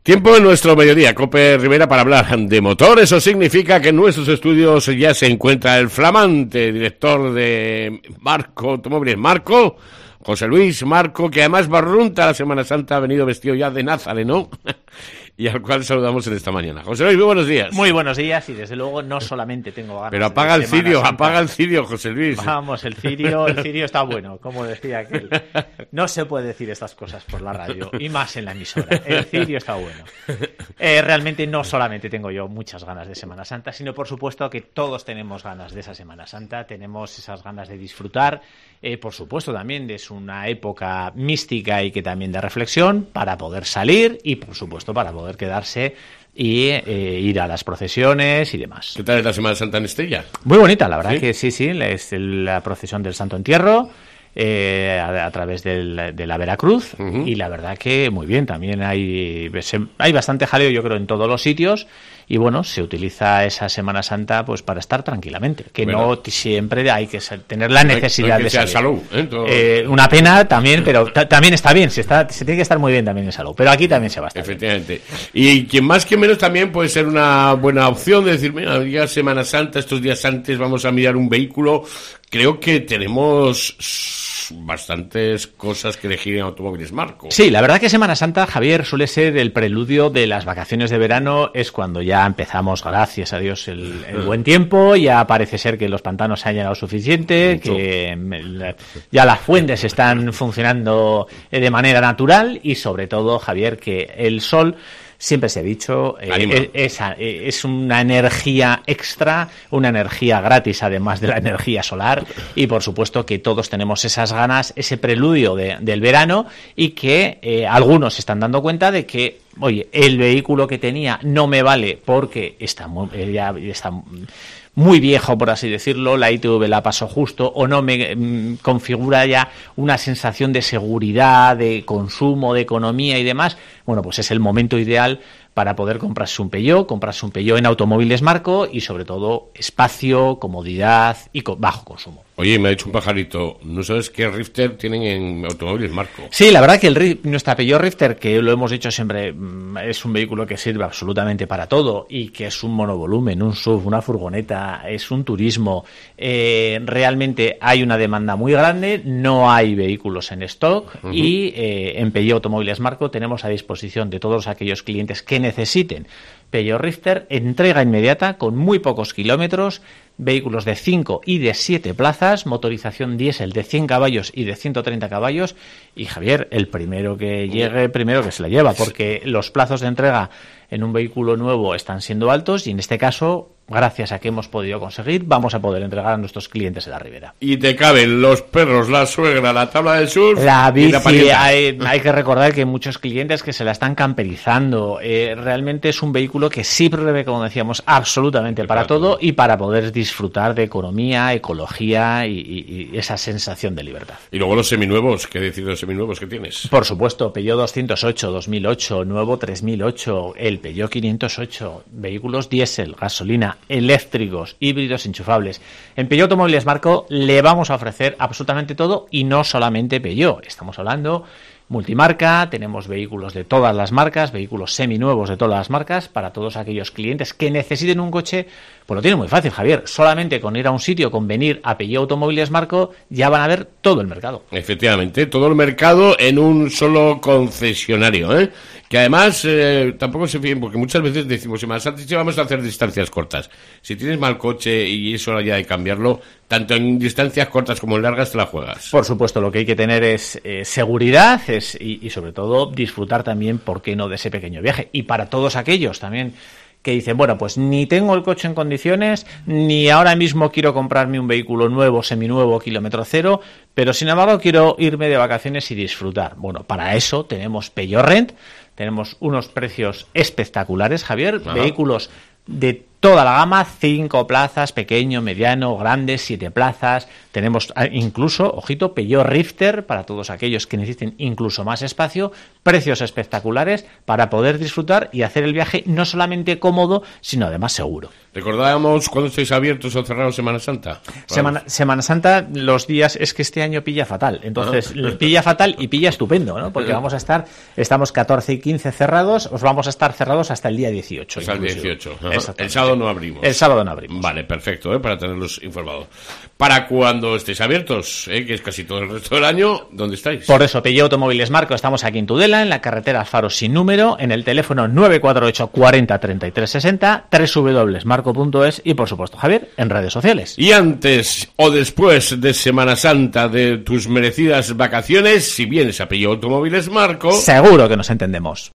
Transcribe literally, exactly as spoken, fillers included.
Tiempo en nuestro mediodía, Cope Rivera, para hablar de motor. Eso significa que en nuestros estudios ya se encuentra el flamante director de Marco Automóviles, Marco, José Luis Marco, que además barrunta la Semana Santa, ha venido vestido ya de Nazareno, y al cual saludamos en esta mañana. José Luis, muy buenos días. Muy buenos días, y desde luego no solamente tengo ganas. Pero apaga de el cirio, Santa. apaga el cirio, José Luis. Vamos, el cirio, el cirio está bueno, como decía aquel. No se puede decir estas cosas por la radio, y más en la emisora. El cirio está bueno. Eh, realmente no solamente tengo yo muchas ganas de Semana Santa, sino por supuesto que todos tenemos ganas de esa Semana Santa, tenemos esas ganas de disfrutar, eh, por supuesto también es una época mística y que también de reflexión para poder salir y por supuesto para poder quedarse y eh, ir a las procesiones y demás. ¿Qué tal es la Semana Santa en Estella? Muy bonita, la verdad. ¿Sí? Que sí, sí, es la procesión del Santo Entierro. Eh, a, a través del, de la Veracruz, uh-huh. Y la verdad que muy bien, también hay se, hay bastante jaleo, yo creo, en todos los sitios, y bueno, se utiliza esa Semana Santa pues para estar tranquilamente, que bueno, no siempre hay que tener la necesidad no hay que de salir. Salud, ¿eh? Todo... eh, una pena también, pero t- también está bien, se, está, se tiene que estar muy bien también en salud, pero aquí también se va a estar. Efectivamente. Bien. Y quien más que menos también puede ser una buena opción de decir, mira, ya Semana Santa, estos días antes vamos a mirar un vehículo. Creo que tenemos bastantes cosas que elegir en Automóviles Marco. Sí, la verdad que Semana Santa, Javier, suele ser el preludio de las vacaciones de verano, es cuando ya empezamos, gracias a Dios, el, el buen tiempo, ya parece ser que los pantanos se han llenado suficiente, Mucho. que ya las fuentes están funcionando de manera natural y sobre todo, Javier, que el sol... Siempre se ha dicho, eh, es, es una energía extra, una energía gratis, además de la energía solar, y por supuesto que todos tenemos esas ganas, ese preludio de, del verano, y que eh, algunos se están dando cuenta de que, oye, el vehículo que tenía no me vale porque está muy, ya está muy viejo, por así decirlo, la I T V la paso justo, o no me mm, configura ya una sensación de seguridad, de consumo, de economía y demás. Bueno, pues es el momento ideal para poder comprarse un Peugeot, comprarse un Peugeot en Automóviles Marco y sobre todo espacio, comodidad y co- bajo consumo. Oye, me ha dicho un pajarito, ¿no sabes qué Rifter tienen en Automóviles Marco? Sí, la verdad que el nuestra Peugeot Rifter, que lo hemos dicho siempre, es un vehículo que sirve absolutamente para todo y que es un monovolumen, un S U V, una furgoneta, es un turismo. Eh, realmente hay una demanda muy grande, no hay vehículos en stock uh-huh. y eh, en Peugeot Automóviles Marco tenemos a disposición de todos aquellos clientes que necesiten Peugeot Rifter, entrega inmediata con muy pocos kilómetros, vehículos de cinco y de siete plazas, motorización diésel de cien caballos y de ciento treinta caballos, y Javier, el primero que llegue, primero que se la lleva, porque los plazos de entrega en un vehículo nuevo están siendo altos y en este caso, gracias a que hemos podido conseguir, vamos a poder entregar a nuestros clientes en la Ribera. Y te caben los perros, la suegra, la tabla del surf, la bici. Y la hay, hay que recordar que hay muchos clientes que se la están camperizando. Eh, realmente es un vehículo que sí prevé, como decíamos, absolutamente para, para todo, todo y para poder disfrutar de economía, ecología y, y, y esa sensación de libertad. Y luego los seminuevos, ¿qué decir de los seminuevos que tienes? Por supuesto, Peugeot doscientos ocho, dos mil ocho, nuevo tres mil ocho, el Peugeot quinientos ocho, vehículos diésel, gasolina, eléctricos, híbridos enchufables. En Peugeot Automóviles Marco le vamos a ofrecer absolutamente todo y no solamente Peugeot. Estamos hablando multimarca, tenemos vehículos de todas las marcas, vehículos seminuevos de todas las marcas para todos aquellos clientes que necesiten un coche. Pues lo tiene muy fácil, Javier. Solamente con ir a un sitio, con venir a Peugeot Automóviles Marco, ya van a ver todo el mercado. Efectivamente, todo el mercado en un solo concesionario, ¿eh? Que además eh, tampoco se fíen, porque muchas veces decimos, más antes vamos a hacer distancias cortas. Si tienes mal coche y es hora ya de cambiarlo, tanto en distancias cortas como en largas te la juegas. Por supuesto, lo que hay que tener es eh, seguridad es, y, y sobre todo disfrutar también, ¿por qué no?, de ese pequeño viaje. Y para todos aquellos también que dicen, bueno, pues ni tengo el coche en condiciones, ni ahora mismo quiero comprarme un vehículo nuevo, seminuevo, kilómetro cero, pero sin embargo quiero irme de vacaciones y disfrutar. Bueno, para eso tenemos Peugeot Rent, tenemos unos precios espectaculares, Javier, Ajá. vehículos de toda la gama, cinco plazas, pequeño, mediano, grande, siete plazas. Tenemos incluso, ojito, Peugeot Rifter para todos aquellos que necesiten incluso más espacio, precios espectaculares para poder disfrutar y hacer el viaje no solamente cómodo, sino además seguro. Recordábamos cuándo estáis abiertos o cerrados Semana Santa. Semana, Semana Santa, los días, es que este año pilla fatal, entonces ah. pilla fatal y pilla estupendo, ¿no? Porque vamos a estar, estamos catorce y quince cerrados, os vamos a estar cerrados hasta el día dieciocho. Hasta el dieciocho. El sábado no abrimos. El sábado no abrimos. Vale, perfecto, ¿eh? Para tenerlos informados. Para cuando estéis abiertos, ¿eh? Que es casi todo el resto del año, ¿dónde estáis? Por eso, Peugeot Automóviles Marco, estamos aquí en Tudela, en la carretera Alfaro sin número, en el teléfono nueve cuatro ocho cuarenta treinta y tres sesenta, doble u doble u doble u punto marco punto es y, por supuesto, Javier, en redes sociales. Y antes o después de Semana Santa, de tus merecidas vacaciones, si vienes a Peugeot Automóviles Marco... Seguro que nos entendemos.